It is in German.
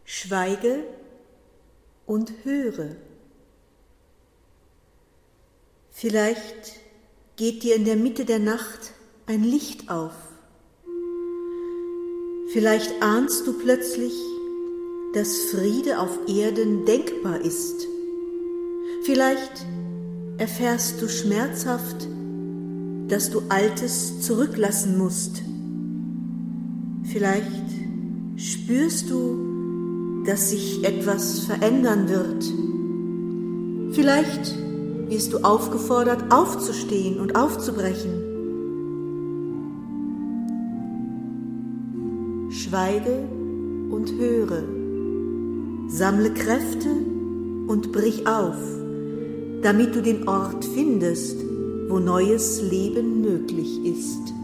Schweige und höre. Vielleicht geht dir in der Mitte der Nacht ein Licht auf. Vielleicht ahnst du plötzlich, dass Friede auf Erden denkbar ist. Vielleicht erfährst du schmerzhaft, dass du Altes zurücklassen musst. Vielleicht spürst du, dass sich etwas verändern wird. Vielleicht wirst du aufgefordert, aufzustehen und aufzubrechen. Schweige und höre. Sammle Kräfte und brich auf, damit du den Ort findest, wo neues Leben möglich ist.